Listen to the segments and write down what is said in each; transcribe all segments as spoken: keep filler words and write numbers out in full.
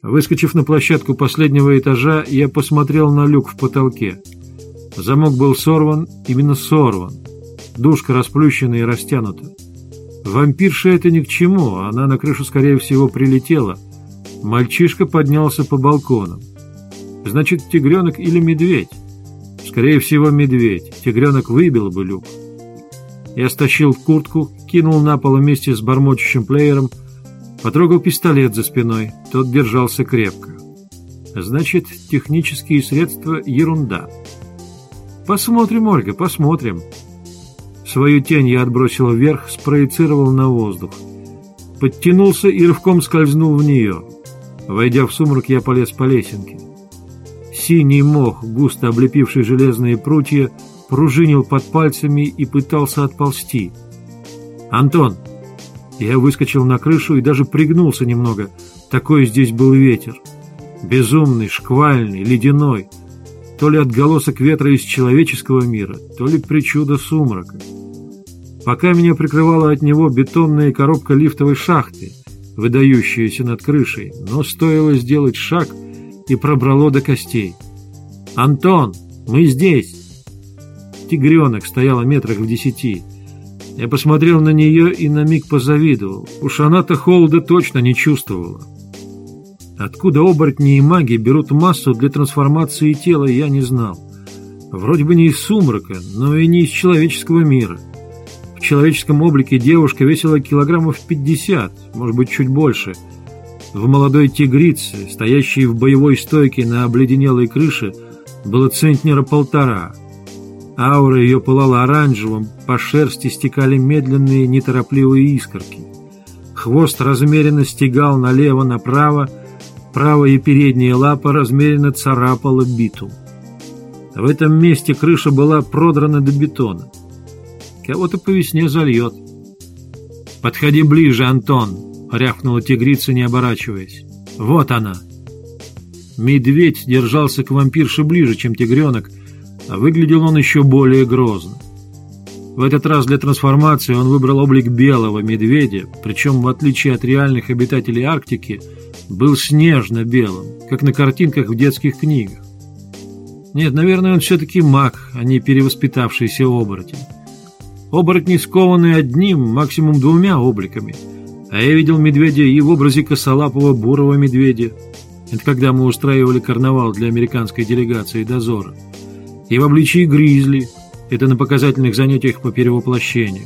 Выскочив на площадку последнего этажа, я посмотрел на люк в потолке. Замок был сорван, именно сорван. Дужка расплющена и растянута. Вампирша это ни к чему, она на крышу, скорее всего, прилетела. Мальчишка поднялся по балконам. Значит, тигренок или медведь? Скорее всего, медведь. Тигренок выбил бы люк. Я стащил куртку, кинул на пол вместе с бормочущим плеером, потрогал пистолет за спиной. Тот держался крепко. Значит, технические средства — ерунда. Посмотрим, Ольга, посмотрим. Свою тень я отбросил вверх, спроецировал на воздух. Подтянулся и рывком скользнул в нее. Войдя в сумрак, я полез по лесенке. Синий мох, густо облепивший железные прутья, пружинил под пальцами и пытался отползти. «Антон!» Я выскочил на крышу и даже пригнулся немного. Такой здесь был ветер. Безумный, шквальный, ледяной. То ли отголосок ветра из человеческого мира, то ли причуда сумрака. Пока меня прикрывала от него бетонная коробка лифтовой шахты, выдающаяся над крышей, но стоило сделать шаг, и пробрало до костей. «Антон, мы здесь!» Тигренок стояла метрах в десяти. Я посмотрел на нее и на миг позавидовал. Уж она-то холода точно не чувствовала. Откуда оборотни и маги берут массу для трансформации тела, я не знал. Вроде бы не из сумрака, но и не из человеческого мира. В человеческом облике девушка весила килограммов пятьдесят, может быть, чуть больше. В молодой тигрице, стоящей в боевой стойке на обледенелой крыше, было центнера полтора. Аура ее пылала оранжевым, по шерсти стекали медленные, неторопливые искорки. Хвост размеренно стегал налево-направо, правая и передняя лапа размеренно царапала биту. В этом месте крыша была продрана до бетона. Кого-то по весне зальет. «Подходи ближе, Антон!» — рявкнула тигрица, не оборачиваясь. «Вот она!» Медведь держался к вампирше ближе, чем тигренок, а выглядел он еще более грозно. В этот раз для трансформации он выбрал облик белого медведя, причем, в отличие от реальных обитателей Арктики, был снежно-белым, как на картинках в детских книгах. Нет, наверное, он все-таки маг, а не перевоспитавшийся оборотень. Оборотни скованы одним, максимум двумя обликами, а я видел медведя и в образе косолапого бурого медведя. Это когда мы устраивали карнавал для американской делегации дозора. И в обличии гризли, это на показательных занятиях по перевоплощению.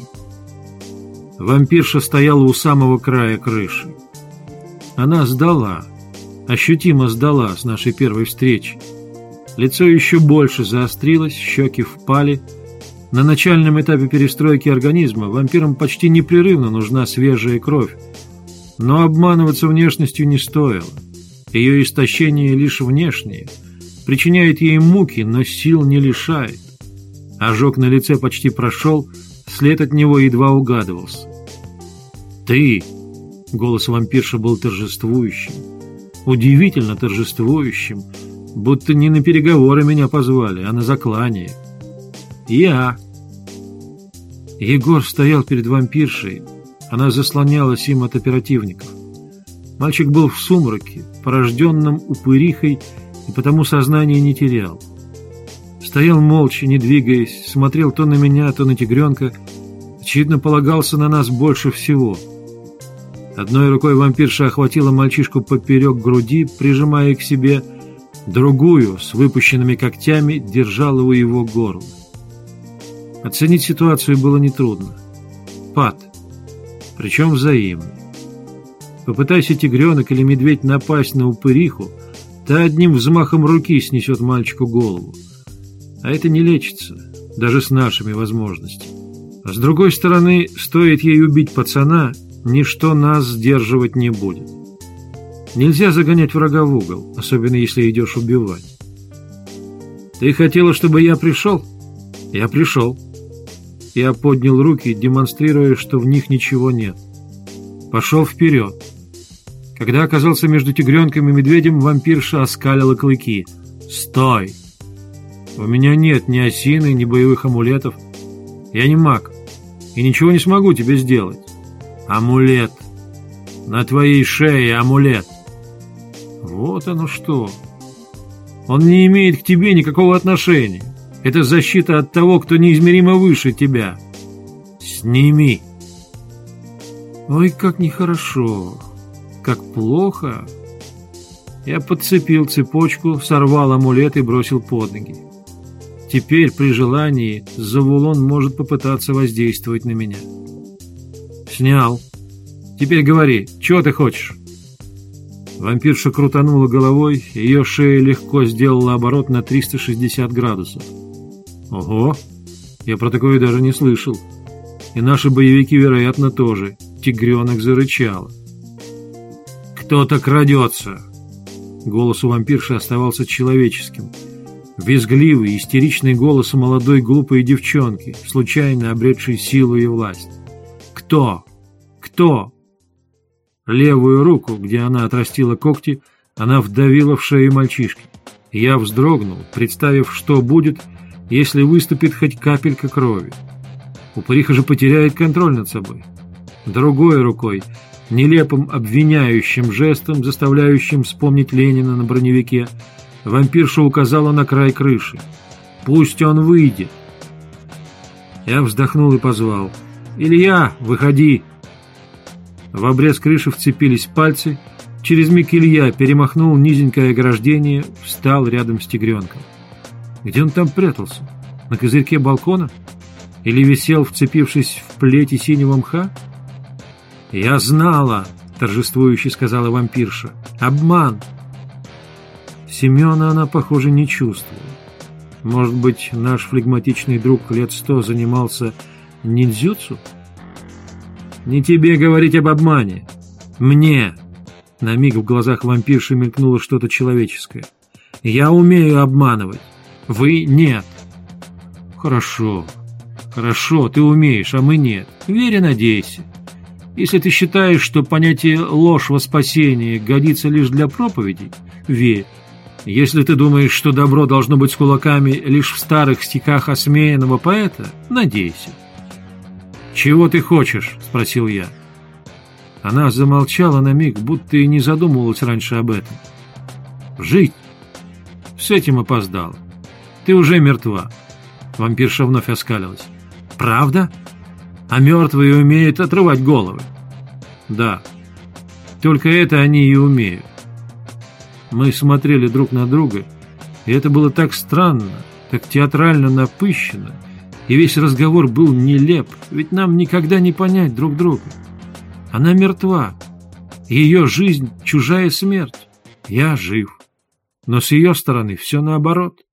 Вампирша стояла у самого края крыши. Она сдала, ощутимо сдала с нашей первой встречи. Лицо еще больше заострилось, щеки впали. На начальном этапе перестройки организма вампирам почти непрерывно нужна свежая кровь. Но обманываться внешностью не стоило. Ее истощение лишь внешнее. Причиняет ей муки, но сил не лишает. Ожог на лице почти прошел, след от него едва угадывался. «Ты!» — голос вампирши был торжествующим. Удивительно торжествующим, будто не на переговоры меня позвали, а на заклание. «Я!» Егор стоял перед вампиршей. Она заслонялась им от оперативников. Мальчик был в сумраке, порожденном упырихой, и потому сознание не терял. Стоял молча, не двигаясь, смотрел то на меня, то на тигренка. Очевидно, полагался на нас больше всего. Одной рукой вампирша охватила мальчишку поперек груди, прижимая к себе, другую, с выпущенными когтями, держала у его горла. Оценить ситуацию было нетрудно. Пад. Причем взаимный. Попытайся тигренок или медведь напасть на упыриху, та одним взмахом руки снесет мальчику голову. А это не лечится, даже с нашими возможностями. А с другой стороны, стоит ей убить пацана, ничто нас сдерживать не будет. Нельзя загонять врага в угол, особенно если идешь убивать. Ты хотела, чтобы я пришел? Я пришел. Я поднял руки, демонстрируя, что в них ничего нет. Пошел вперед. Когда оказался между тигренком и медведем, вампирша оскалила клыки. «Стой! У меня нет ни осины, ни боевых амулетов. Я не маг, и ничего не смогу тебе сделать. Амулет! На твоей шее амулет!» Вот оно что. Он не имеет к тебе никакого отношения. Это защита от того, кто неизмеримо выше тебя. Сними. Ой, как нехорошо, как плохо. Я подцепил цепочку, сорвал амулет и бросил под ноги. Теперь, при желании, Завулон может попытаться воздействовать на меня. Снял. Теперь говори, чего ты хочешь? Вампирша крутанула головой, ее шея легко сделала оборот на триста шестьдесят градусов. Ого, я про такое даже не слышал. И наши боевики, вероятно, тоже. Тигренок зарычала. Кто-то крадется. Голос у вампирши оставался человеческим. Визгливый, истеричный голос молодой глупой девчонки, случайно обретшей силу и власть. Кто? Кто? Левую руку, где она отрастила когти, она вдавила в шею мальчишки. Я вздрогнул, представив, что будет, если выступит хоть капелька крови. Упыриха же потеряет контроль над собой. Другой рукой, нелепым обвиняющим жестом, заставляющим вспомнить Ленина на броневике, вампирша указала на край крыши. «Пусть он выйдет!» Я вздохнул и позвал. «Илья, выходи!» В обрез крыши вцепились пальцы. Через миг Илья перемахнул низенькое ограждение, встал рядом с тигренком. Где он там прятался? На козырьке балкона? Или висел, вцепившись в плети синего мха? «Я знала!» — торжествующе сказала вампирша. «Обман!» Семена она, похоже, не чувствовала. Может быть, наш флегматичный друг лет сто занимался ниндзюцу? «Не тебе говорить об обмане. Мне!» На миг в глазах вампирши мелькнуло что-то человеческое. «Я умею обманывать. Вы нет». «Хорошо, хорошо, ты умеешь, а мы нет. Верь и надейся. Если ты считаешь, что понятие «ложь во спасение» годится лишь для проповедей, верь. Если ты думаешь, что добро должно быть с кулаками лишь в старых стихах осмеянного поэта, надейся». «Чего ты хочешь?» — спросил я. Она замолчала на миг, будто и не задумывалась раньше об этом. «Жить!» «С этим опоздала. Ты уже мертва». Вампирша вновь оскалилась. «Правда? А мертвые умеют отрывать головы?» «Да. Только это они и умеют». Мы смотрели друг на друга, и это было так странно, так театрально напыщенно, и весь разговор был нелеп, ведь нам никогда не понять друг друга. Она мертва, ее жизнь — чужая смерть, я жив, но с ее стороны все наоборот.